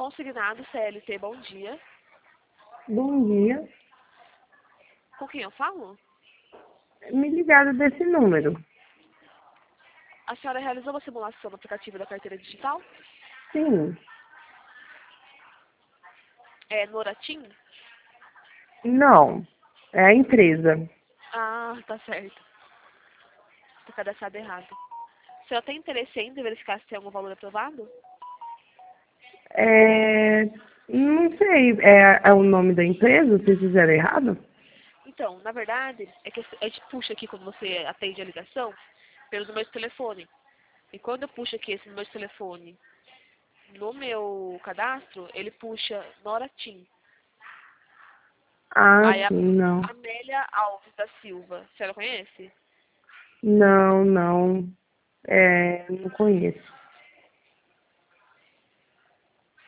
Consignado CLT, bom dia. Bom dia. Com quem eu falo? Me ligaram desse número. A senhora realizou uma simulação no aplicativo da carteira digital? Sim. É Noratim? Não. É a empresa. Ah, tá certo. Tô cadastrado errado. A senhora tem interesse ainda em verificar se tem algum valor aprovado? Não sei. É o nome da empresa? Vocês fizeram errado? Então, na verdade, é que a gente puxa aqui quando você atende a ligação pelo número de telefone. E quando eu puxo aqui esse número de telefone no meu cadastro, ele puxa Noratim. Ah, Aí a sim, não. Amélia Alves da Silva, a senhora conhece? Não, não. Não conheço.